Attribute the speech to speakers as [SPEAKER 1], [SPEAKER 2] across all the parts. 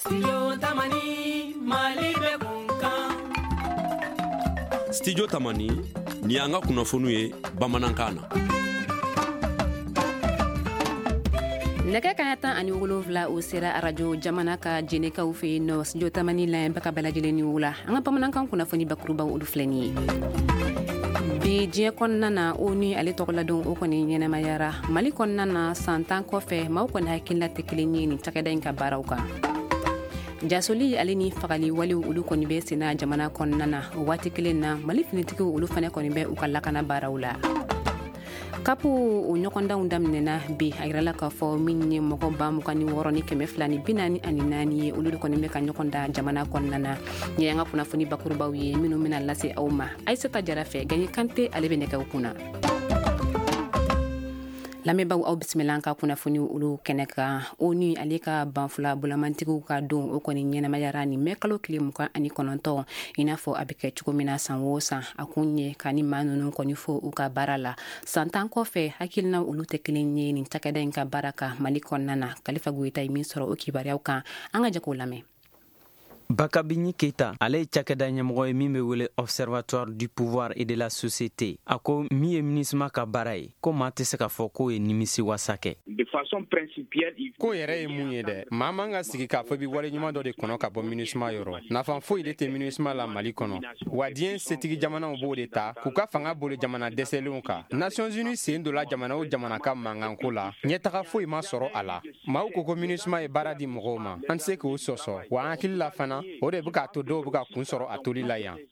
[SPEAKER 1] Studio Tamani ni an ka kunnafoniw ye bamanankan na.
[SPEAKER 2] Nɛgɛ kaɲa 17 o sera arajo jamana ka jenekaw fɛ yen nɔ studio Tamani lamɛnbaga ka bɛɛ lajɛlen ni wula. An ka bamanankan kunnafoni bakurubaw olu filɛ nin ye. Bi diɲɛ kɔnɔna na ONU ale tɔgɔladon o kɔni ɲɛnamayara. Mali kɔnɔna na san 10 kɔfɛ maaw kɔni hakilila tɛ kelen ye nin cakɛda in ka baaraw kan. Jasoli ale ni fagali walew olu kɔni bɛ senna jamana kɔnɔna na. O waati kelen na Mali finitigiw olu fana kɔni bɛ u ka lakana baaraw la. Kapu o ɲɔgɔndanw daminɛna bi a yirala k'a fɔ min ye mɔgɔ 26 ni 244 ye olu de kɔni bɛ ka ɲɔgɔn da jamana kɔnɔna na. Ni y'an ka kunnafoni bakurubaw ye minnu bɛna lase aw ma. Aisata Jara fɛ Gagné Kante ale bɛ nɛgɛw kunna. Lamɛnbaaw aw bisimila ka kunnafoni olu kɛnɛ kan. ONU ale ka banfula bolamantigiw ka don o kɔni ɲɛnamayara ni mɛ kalo tile 29 i n'a fɔ a bɛ kɛ cogo min na san o san a kun ye ka ni maa ninnu kɔni fo u ka baara la. San 10 kɔfɛ hakilina olu tɛ kelen ye nin cakɛda in ka baara kan Mali kɔnɔna na. Kalifa Goyita ye min sɔrɔ o kibaruyaw kan an ka jago lamɛn.
[SPEAKER 3] Bakabini Keita ale ye cakɛda ɲɛmɔgɔ ye min bɛ wele Observatoire du pouvoir et de la société. A ko min ye MINUSMA ka baara ye ko maa tɛ se ka fɔ k'o ye nimisi wasa kɛ.
[SPEAKER 4] Ko yɛrɛ ye mun ye dɛ, maa man ka sigi k'a fɔ bi wale ɲuman dɔ de kɔnɔ ka bɔ MINUSMA yɔrɔ. Nafa foyi de tɛ MINUSMA la Mali kɔnɔ. Wa diɲɛ setigi jamanaw b'o de ta k'u ka fanga boli jamana dɛsɛlenw kan. Nations Unies sen donna jamana o jamana ka mankanko la, ɲɛtaga foyi ma sɔrɔ a la. Maaw ko ko MINUSMA ye baara di mɔgɔw ma. An tɛ se k'o sɔsɔ, wa an hakili la fana o de bɛ k'a to dɔw bɛ ka kun sɔrɔ a toli la yan.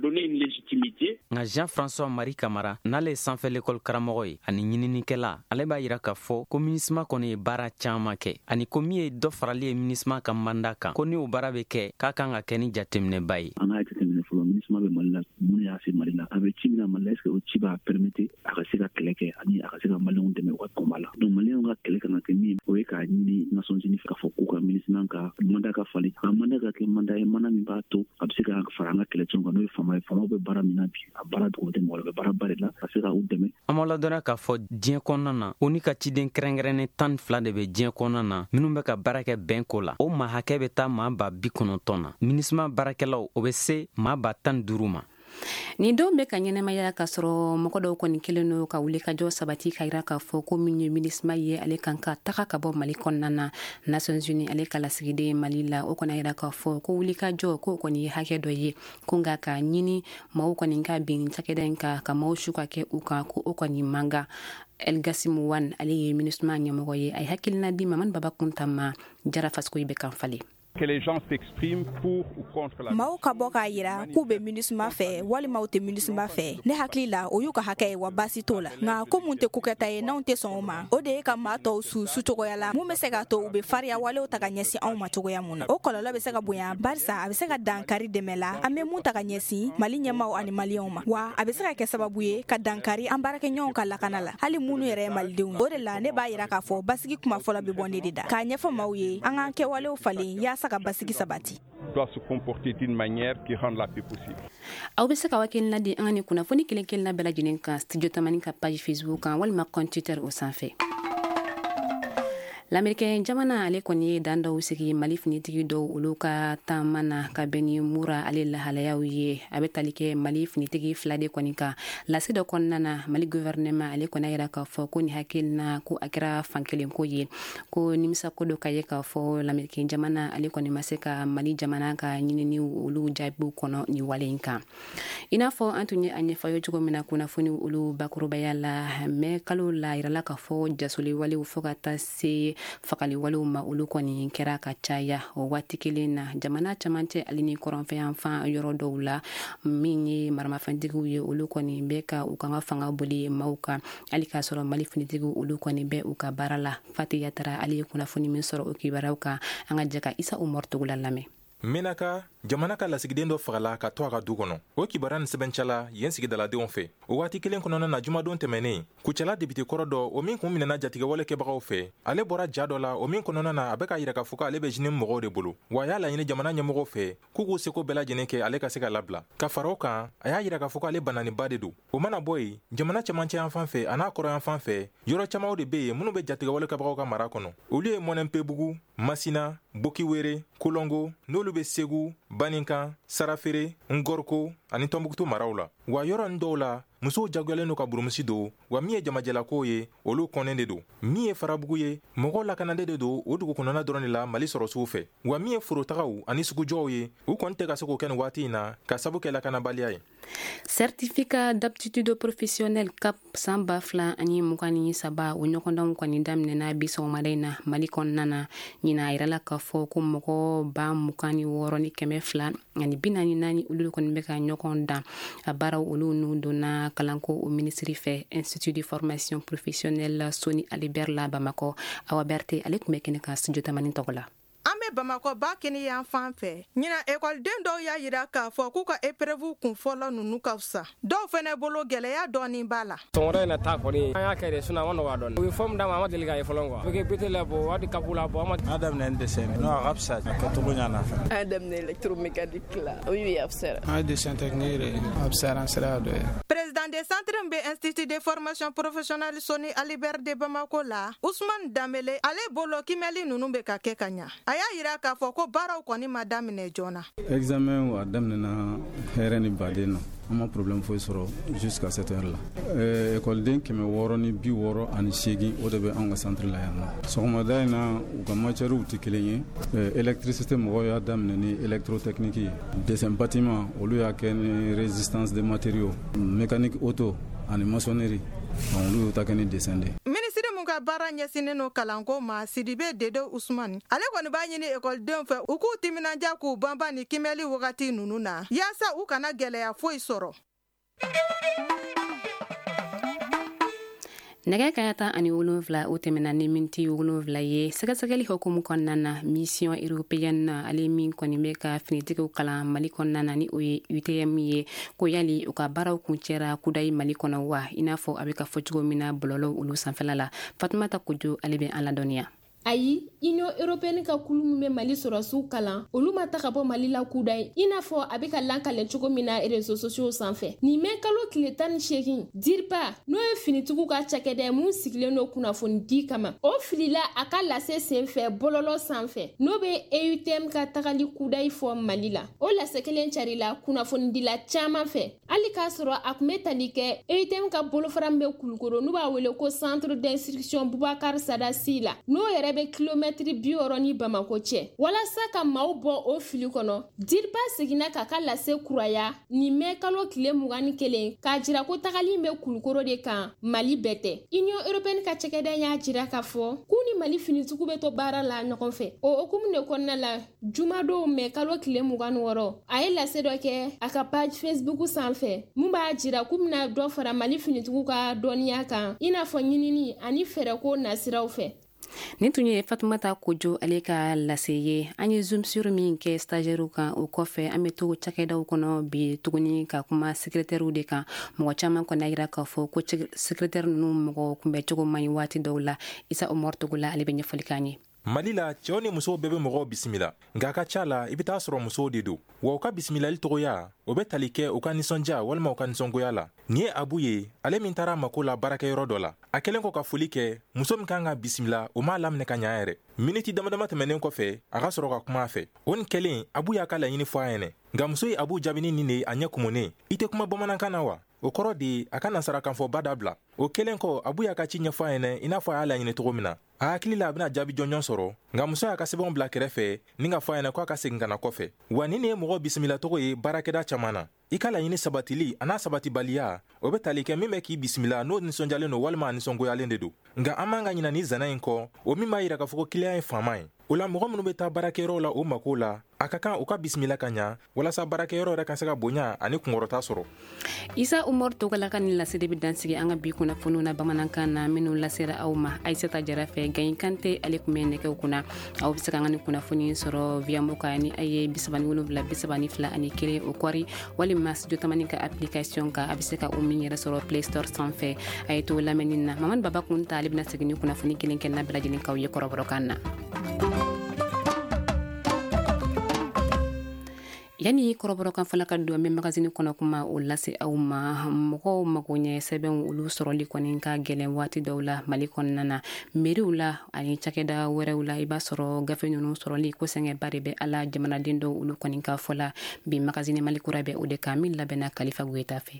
[SPEAKER 3] Nka Jean-François Marie Camara n'ale ye sanfɛ l'école karamɔgɔ ye ani ɲininikɛla ale b'a yira k'a fɔ ko MINUSMA kɔni ye baara caman kɛ ani ko min ye dɔ farali ye MINUSMA ka mandat kan ko ni o baara bɛ kɛ k'a kan ka kɛ ni jateminɛba ye.
[SPEAKER 5] An ka jateminɛ fɔlɔ MINUSMA bɛ Mali la mun y'a se Mali la a bɛ ci min na Mali la est-ce que o ci b'a permettre a ka se ka kɛlɛ kɛ ani a ka se ka Maliɲɛnw dɛmɛ u ka combat la. Donc Maliɲɛnw ka kɛlɛ kan ka kɛ min o ye k'a ɲini Nations Unies k'a fɔ k'u ka MINUSMA ka mandat ka falen a mandat ka kɛ mandat ye mandat min b'a to a bɛ se ka fara an ka kɛlɛcɛnw kan n'o ye fama ye famaw bɛ baara min na bi a baara dogo tɛ mɔgɔ la bɛ baara ba de la ka se ka u dɛmɛ.
[SPEAKER 3] An b'a ladɔnniya k'a fɔ diɲɛ kɔnɔna na ONU ka ciden kɛrɛnkɛrɛnnen 12 de bɛ diɲɛ kɔnɔna na minnu bɛ ka baara kɛ bɛnko la o maa hakɛ bɛ taa maa ba 90 na MINUSMA baarakɛlaw o bɛ se maa ba 15 ma.
[SPEAKER 2] Ni don bɛ ka ɲɛnamaya ka sɔrɔ mɔgɔ dɔw kɔni kelen no ka wuli ka jɔ sabati ka yira k'a fɔ ko min ye MINUSMA ye ale kan ka taga ka bɔ Mali kɔnɔna na. Nations Unies ale ka lasigiden Mali la o kɔni yira k'a fɔ ko wuli ka jɔ ko kɔni ye hakɛ dɔ ye ko nka ka ɲini maaw kɔni ka bin cakɛda in kan ka maaw su ka kɛ u kan ko o kɔni manga. Elgasimu Wan ale ye MINUSMA ɲɛmɔgɔ ye a ye hakilina di Mamani Baba Kunta ma Jara Fasko bɛ kan fale.
[SPEAKER 6] Maaw ka bɔ k'a yira k'u bɛ MINUSMA fɛ walima u tɛ MINUSMA fɛ ne hakili la o y'u ka hakɛ ye wa baasi t'o la nka ko mun tɛ kokɛta ye n'anw tɛ sɔn o ma o de ye ka maa tɔw su cogoya la mun bɛ se k'a to u bɛ fariya walew ta ka ɲɛsin anw ma cogoya mun na o kɔlɔlɔ bɛ se ka bonya barisa a bɛ se ka dankari dɛmɛ la an bɛ mun ta ka ɲɛsin Mali ɲɛmaaw ani Maliyɛnw ma wa a bɛ se ka kɛ sababu ye ka dankari an baarakɛɲɔgɔnw ka lakana la hali minnu yɛrɛ ye Malidenw o de la ne b'a yira k'a fɔ basigi kuma fɔlɔ bɛ bɔ ne de da k'a ɲɛfɔ maaw ye an k'an kɛwalew falen yaasa ka basigi sabati.
[SPEAKER 7] Doit se comporter d'une manière qui rend la paix possible.
[SPEAKER 2] Aw bɛ se ka wakilina di an ka nin kunnafoni kelen kelenna bɛɛ lajɛlen kan studio Tamani ka page Facebook kan walima compte Twitter o sanfɛ. L'Américain jamana ale kɔni ye dan dɔw sigi Mali finitigi dɔw olu ka taama na ka bɛn ni mura ale lahalayaw ye a bɛ tali kɛ Mali finitigi 2 de kɔni kan lasi dɔ kɔnɔna na Mali gouvernement ale kɔni yira k'a fɔ ko ni hakilina ko a kɛra fankelen ko ye ko nimisa ko dɔ ka ye k'a fɔ l'Américain jamana ale kɔni ma se ka Mali jamana ka ɲinini olu jaabiw kɔnɔ ni wale in kan i n'a fɔ an tun ye a ɲɛfɔ ye cogo min na kunnafoni olu bakurubaya la mɛ kalo la yirala k'a fɔ jasoli walew fo ka taa se fagali walew ma olu kɔni kɛra ka caya o waati kelen na jamana caman tɛ ali ni kɔrɔnfɛn fan yɔrɔ dɔw la min ye maramafɛntigiw ye olu kɔni bɛ ka u kan ka fanga boli maaw kan hali k'a sɔrɔ Mali finitigiw olu kɔni bɛ u ka baara la Fati Yatara ale ye kunnafoni min sɔrɔ o kibaruyaw kan an ka jɛ ka Isa Umar Togo la lamɛn.
[SPEAKER 8] Menaka jamana ka lasigiden dɔ fagala ka to a ka du kɔnɔ o kibaruya ni sɛbɛncɛla yen sigidaladenw fɛ o waati kelen kɔnɔna na jumadon tɛmɛnen kucɛla debite kɔrɔ dɔ o min kun minɛna jatigɛwale kɛbagaw fɛ ale bɔra ja dɔ la o min kɔnɔna na a bɛ ka yira k'a fɔ ko ale bɛ jinin mɔgɔw de bolo wa a y'a laɲini jamana ɲɛmɔgɔw fɛ k'u k'u seko bɛɛ lajɛlen kɛ ale ka se ka labila ka fara o kan a y'a yira k'a fɔ ko ale bananiba de don o mana bɔ yen jamana cɛmancɛ yan fan fɛ a n'a kɔrɔ yan fan fɛ yɔrɔ camanw de bɛ yen minnu bɛ jatigɛwale kɛbagaw ka mara kɔnɔ olu ye Mɔnɛnpebugu Masina Bokiwere, Kolongo, n'olu be Segu, Baninka, Sarafere, Ngorko ani Tombouctou maraw la. Wa yɔrɔ dɔw la musow jagoyalen no ka burumusi don wa min ye jamajalako ye olu kɔnnen de don. Min ye farabugu ye mɔgɔw lakanalen de don o dugu kɔnɔna dɔrɔn de la Mali sɔrɔsiw fɛ. Wa min ye forotagaw ani sugujɔw ye u kɔni tɛ ka se k'o kɛ nin waati in na ka sabu kɛ lakanabaliya ye.
[SPEAKER 2] Certificat d'aptitude professionnelle CAP 2023 o ɲɔgɔndanw kɔni daminɛna bi sɔgɔmada in na Mali kɔnɔna na. Ɲina a yirala k'a fɔ ko mɔgɔ 26,200 ni 400 ani 44 olu kɔni bɛ ka ɲɔgɔn dan a baaraw olu n'u donna kalanko o ministri fɛ Institut de formation professionnelle Soni Alibert la Bamako. Awa Berté ale tun bɛ kɛnɛ ka studio tamani tɔgɔ la.
[SPEAKER 9] An bɛ Bamako ba kɛnɛ yan fan fɛ. Ɲina école-den dɔw y'a yira k'a fɔ k'u ka épreuve kunfɔlɔ ninnu ka fisa. Dɔw fɛnɛ bolo gɛlɛya dɔɔni b'a la.
[SPEAKER 10] Sɔngɔda in na taa kɔni an y'a kɛ de sinon a ma nɔgɔ dɔɔni. U ye forme d'an ma, an ma deli k'a ye fɔlɔ quoi. Bɛ kɛ la bɔ, wadi kapu la bɔ, an daminɛ ni dessin. Non, a ka fisa, a kɛcogo ɲana fɛ. An daminɛ électromécanique la, o ye a fisara. An dessin technique de, a fisara an sira dɔ ye.
[SPEAKER 9] Président des centres bɛ Institut de formation professionnelle Soni Alibert de Bamako la, Ousmane Dambele, ale bolo kimɛli ninnu bɛ ka kɛ ka ɲa. A y'a yira k'a fɔ ko baaraw kɔni ma daminɛ joona.
[SPEAKER 11] Examen wa daminɛna hɛrɛ ni baden na. An ma problème foyi sɔrɔ jusqu'à cette heure là. Écoleden 668 o de bɛ anw ka centre la yan nɔ. Sɔgɔmada in na u ka matières tɛ kelen ye. Électricité mɔgɔw y'a daminɛ ni électrotechnique ye. Dessin bâtiment olu y'a kɛ ni résistance des matériaux. Mécanique auto ani maçonnerie olu y'u ta kɛ ni dessin de.
[SPEAKER 9] Ministre mun ka baara ɲɛsinnen no kalanko ma Sidibe Dedo Ousmane ale kɔni b'a ɲini écoledenw fɛ u k'u timinanja k'u banban ni kimɛli wagati ninnu na yaasa u kana gɛlɛya foyi sɔrɔ.
[SPEAKER 2] Nɛgɛ kaɲa 17 o tɛmɛna ni miniti 7 ye sɛgɛsɛgɛli hukumu kɔnɔna na mission européenne ale min kɔni bɛ ka finitigiw kalan Mali kɔnɔna na ni o ye UTM ye ko yali u ka baaraw kuncɛra kudayi Mali kɔnɔ wa i n'a fɔ a bɛ ka fɔ cogo min na bɔlɔlɔ olu sanfɛla la. Fatumata Kojo ale bɛ an ladɔnniya.
[SPEAKER 12] Ayi, Union européenne ka kulu min bɛ Mali sɔrɔsiw kalan olu ma ta ka bɔ Mali la kuda ye i n'a fɔ a bɛ ka lankale cogo min na réseaux sociaux sanfɛ. Nin mɛ kalo tile 18 DIRPA n'o ye finitigiw ka cakɛda mun sigilen no kunnafoni di kama o filila a ka lase senfɛ bɔlɔlɔ sanfɛ n'o bɛ EUTM ka tagali kudayi fɔ Mali la. O lase kelen carila kunnafoni dila caman fɛ hali k'a sɔrɔ a kun bɛ tali kɛ EUTM ka bolofara min bɛ Kulukoro n'u b'a wele ko Centre d'instruction Boubacar Sadassi la n'o yɛrɛ bɛ kilomɛtiri 60 ni Bamako cɛ. Walasa ka maaw bɔ o fili kɔnɔ DIRPA seginna k'a ka lase kuraya nin mɛ kalo tile 21 k'a jira ko tagali bɛ Kulukoro de kan Mali bɛɛ tɛ. Union européenne ka cɛkɛda y'a jira k'a fɔ k'u ni Mali finitigiw bɛ to baara la ɲɔgɔn fɛ. O hukumu de kɔnɔna la jumadon mɛ kalo tile 26 a ye lase dɔ kɛ a ka page Facebook sanfɛ mun b'a jira k'u bɛna dɔ fara Mali finitigiw ka dɔnniya kan i n'a fɔ ɲinini ani fɛɛrɛko nasiraw fɛ.
[SPEAKER 2] Nin tun ye Fatumata Kojo ale ka lase ye. An ye zoom sur min kɛ stagiaires kan o kɔfɛ an bɛ to cakɛdaw kɔnɔ bi tuguni ka kuma secrétaires de kan. Mɔgɔ caman kɔni y'a k'a fɔ ko secrétaire ninnu mɔgɔ kunbɛ cogo man ɲi waati dɔw la. Isa Omar Togola ale bɛ ɲɛfɔli k'an ye.
[SPEAKER 8] Mali la cɛw ni musow bɛɛ bɛ mɔgɔw bisimila nka a ka ca la i bɛ taa sɔrɔ musow de don wa u ka bisimilali tɔgɔya o bɛ tali kɛ u ka nisɔndiya walima u ka nisɔngoya la. Nin ye Abu ye ale min taara mako la baarakɛyɔrɔ dɔ la a kɛlen kɔ ka foli kɛ muso min kan ka bisimila o m'a laminɛ ka ɲa yɛrɛ. Miniti damadama tɛmɛnen kɔfɛ a ka sɔrɔ ka kuma a fɛ o nin kɛlen Abu y'a ka laɲini fɔ a ɲɛnɛ nka muso ye Abu jaabini nin de a ɲɛ kumunen i tɛ kuma bamanankan na wa o kɔrɔ de a ka nasarakanfɔba dabila. O kɛlen kɔ Abu y'a ka ci ɲɛfɔ a ɲɛnɛ i n'a fɔ a y'a laɲini cogo min na a hakili la a bɛna jaabi jɔnjɔn sɔrɔ nka muso y'a ka sɛbɛnw bila kɛrɛfɛ ni ka fɔ a ɲɛnɛ k'a ka segin ka na kɔfɛ. Wa nin ye mɔgɔ bisimila tɔgɔ ye baarakɛda caman na i ka laɲini sabatili a n'a sabatibaliya o bɛ tali kɛ min bɛ k'i bisimila n'o nisɔndiyalen don walima a nisɔngoyalen de don nka an man ka ɲina ni zana in kɔ o min b'a yira k'a fɔ ko client ye faama ye. O la mɔgɔ minnu bɛ taa baarakɛyɔrɔ la o mako la a ka kan u ka bisimila ka ɲa walasa baarakɛyɔrɔ yɛrɛ ka se ka bonya ani kunkɔrɔta sɔrɔ.
[SPEAKER 2] Isa Umar Togala ka nin laseli bɛ dansigi an ka bi kunnafoniw na bamanankan na minnu lasera aw ma Aisata Jara fɛ Gayin Kante ale kun bɛ nɛgɛw kunna aw bɛ se ka an ka nin kunnafoni sɔrɔ via Moka ni a ye 37 32 ani 1 o kɔri walima studio tamani ka application ka a bɛ se ka o min yɛrɛ sɔrɔ Play Store sanfɛ a ye to lamɛnni na Mamadu Baba Kunta ale bɛna segin ni kunnafoni kelen kɛ na bɛɛ lajɛlen k'aw ye kɔrɔbɔrɔkan na. yani kɔrɔbɔrɔ kan fɔla ka don an bɛ magazine kɔnɔ kuma o lase aw ma mɔgɔw mago ɲɛ sɛbɛnw olu sɔrɔli kɔni ka gɛlɛn waati dɔw la Mali kɔnɔna na mairie la ani cakɛda wɛrɛw la i b'a sɔrɔ gafe ninnu sɔrɔli ko sɛngɛba de bɛ ala jamanaden dɔw olu kɔni ka fɔla bi magazine Mali kura bɛ o de kan min labɛnna Kalifa Goyita fɛ.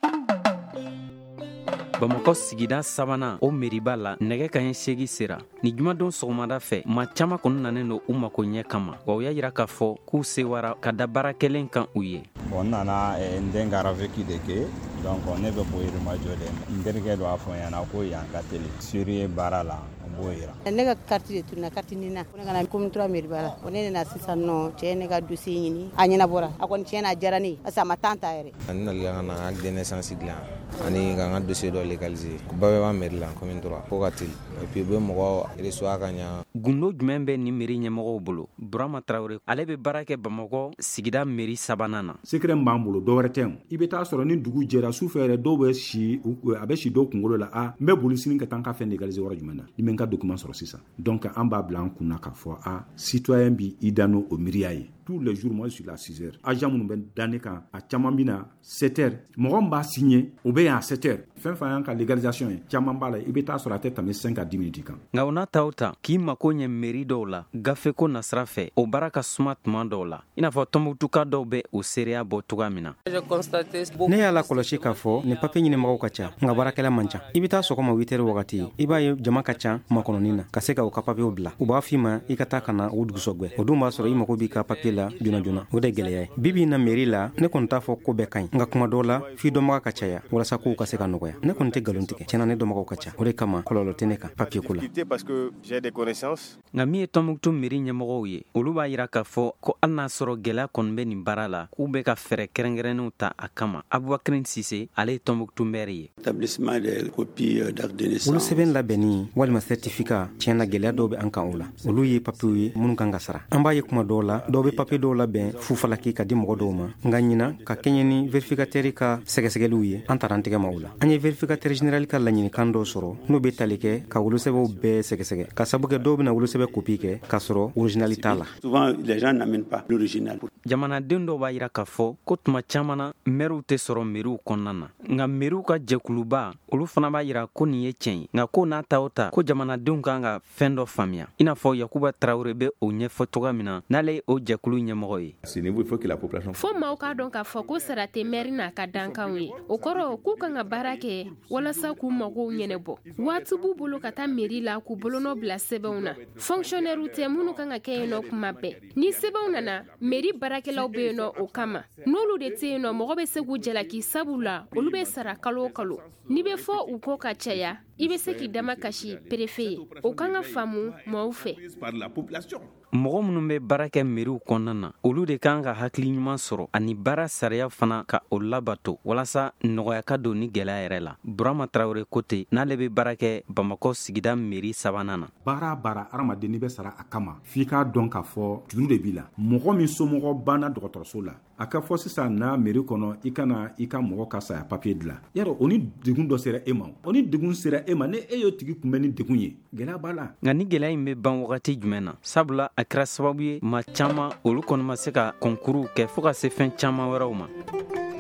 [SPEAKER 3] Bamako sigida sabana o meriba la nɛgɛ kaɲɛ 8 sera ni jumadon sɔgɔmada fɛ ma caman kɔni nanen do u mako ɲɛ kama wa u y'a yira k'a fɔ k'u sewara ka da baara kelen kan u ye.
[SPEAKER 13] Bon nana n den garaveki de kɛ donc ne bɛ bɔ Yirimajɔ de n terikɛ dɔ a fɔ n ɲɛna ko yan ka teli suri baara la b'o yira.
[SPEAKER 14] Ne ka carte de tununa carte nina ko ne kana commune 3 meriba la ko ne nana sisan nɔ cɛ ne ka dossier ɲini a ɲɛnabɔra a kɔni tiɲɛ na a diyara ne ye parce que a ma temps ta yɛrɛ.
[SPEAKER 15] Ani nali ka na acte de naissance dilan ani ka n ka dossier dɔ légaliser ba bɛ b'an mairie la commune 3 ko ka teli et puis u bɛ mɔgɔ reçoit ka ɲa.
[SPEAKER 3] Gundo jumɛn bɛ ni mairie ɲɛmɔgɔw bolo Burama Traoré ale bɛ baara kɛ Bamakɔ sigida mairie sabanan na.
[SPEAKER 16] Secret b'an bolo dɔwɛrɛ tɛ i bɛ taa sɔrɔ ni dugu jɛra su fɛ yɛrɛ dɔw bɛ si a bɛ si dɔw kunkolo la n bɛ boli sini ka taa n ka fɛn légaliser yɔrɔ jumɛn na ni n ka document sɔrɔ sisan donc an b'a bila an kunna k'a fɔ citoyen bi i da n'o miiriya ye tous les jours moi je suis là 6 heures agent minnu bɛ da ne kan a caman bɛ na 7 heures mɔgɔ min b'a signé o bɛ yan 7 heures fɛn fɛn y'an ka légalisation ye caman b'a la i bɛ taa sɔrɔ a tɛ tɛmɛ 5 à 10 minutes kan.
[SPEAKER 3] Nka o n'a ta o ta k'i mako ɲɛ mairie dɔw la gafeko nasira fɛ o baara ka suma tuma dɔw la i n'a fɔ Tɔnbukutuka dɔw bɛ o seereya bɔ cogoya min na.
[SPEAKER 17] Ne y'a lakɔlɔsi k'a fɔ nin papier ɲinimɔgɔw ka ca nka baarakɛla man ca i bɛ taa sɔgɔma 8 heures wagati i b'a ye jama ka ca makɔnɔni na ka se ka o ka papier bila u b'a f'i ma i ka taa ka na o dugusɔgɔɛ o dun b'a sɔrɔ i mako b'i ka papier la joona joona o de gɛlɛya ye bibi na mairie la ne kɔni t'a fɔ ko bɛɛ ka ɲi nka kuma dɔw la f'i dɔnbaga ka caya walasa kow ka se ka nɔgɔya ne kɔni tɛ galon tigɛ tiɲɛna ne dɔnbagaw ka ca o de kama kɔlɔlɔ tɛ ne kan papier ko la.
[SPEAKER 3] Nka min ye Tɔnbukutu mairie ɲɛmɔgɔw ye olu b'a yira k'a fɔ ko hali n'a sɔrɔ gɛlɛya kɔni bɛ nin baara la k'u bɛ ka fɛɛrɛ kɛrɛnkɛrɛnnenw ta a kama Abubakar Sise ale ye Tɔnbukutu maire ye.
[SPEAKER 17] olu sɛbɛn labɛnni walima certificat tiɲɛna gɛlɛya dɔw bɛ an kan o la olu ye papier ye minnu kan ka sara an b'a ye kuma dɔw la dɔw bɛ papier dɔw labɛn fufalaki ka di mɔgɔ dɔw ma nka ɲina ka kɛɲɛ ni verificateur ka sɛgɛsɛgɛliw ye an taara an tɛgɛ ma o la an ye verificateur général ka laɲinikan dɔw sɔrɔ n'o bɛ tali kɛ ka wolosɛbɛw bɛɛ sɛgɛsɛgɛ ka sabu kɛ dɔw bɛna wolosɛbɛ copie kɛ k'a sɔrɔ originali t'a la.
[SPEAKER 3] Jamanaden dɔw b'a yira k'a fɔ ko tuma caman na maires tɛ sɔrɔ maires kɔnɔna na nka maires ka jɛkuluba olu fana b'a yira ko nin ye tiɲɛ ye nka ko n'a ta o ta ko jamanadenw kan ka fɛn dɔ faamuya i n'a fɔ Yakuba Traoré bɛ o ɲɛfɔ cogoya min na n'ale ye o jɛkulu ɲɛmɔgɔ ye.
[SPEAKER 12] Fo maaw k'a dɔn k'a fɔ ko sara tɛ maire n'a ka dankanw ye o kɔrɔ k'u kan ka baara kɛ walasa k'u magow ɲɛnɛbɔ waati b'u bolo ka taa mairie la k'u bolonɔ bila sɛbɛnw na fonctionnaire tɛ minnu kan ka kɛ yen nɔ kuma bɛɛ ni sɛbɛnw nana mairie baarakɛlaw bɛ yen nɔ o kama n'olu de tɛ yen nɔ mɔgɔ bɛ se k'u jalaki sabu la olu bɛ sara kalo o kalo n'i bɛ fɔ u ko ka caya i bɛ se k'i dama kasi préfet ye o kan ka faamu maaw fɛ.
[SPEAKER 3] Mɔgɔ minnu bɛ baara kɛ maires kɔnɔna na olu de kan ka hakili ɲuman sɔrɔ ani baara sariya fana ka o labato walasa nɔgɔya ka don ni gɛlɛya yɛrɛ la. Burama Traoré ko ten n'ale bɛ baara kɛ Bamakɔ sigida mairie sabanan na.
[SPEAKER 16] Baara adamaden n'i bɛ sara a kama f'i k'a dɔn k'a fɔ juru de b'i la mɔgɔ min somɔgɔ banna dɔgɔtɔrɔso la a ka fɔ sisan na mairie kɔnɔ i kana i ka mɔgɔ ka saya papier dilan yarɔ o ni degun dɔ sera e ma o ni degun sera e ma ne e y'o tigi kunbɛn ni degun ye gɛlɛya b'a la.
[SPEAKER 3] Nka ni gɛlɛya in bɛ ban wagati jumɛn na sabula a kɛra sababu ye maa caman olu kɔni ma se ka concours kɛ fo ka se fɛn caman wɛrɛw ma.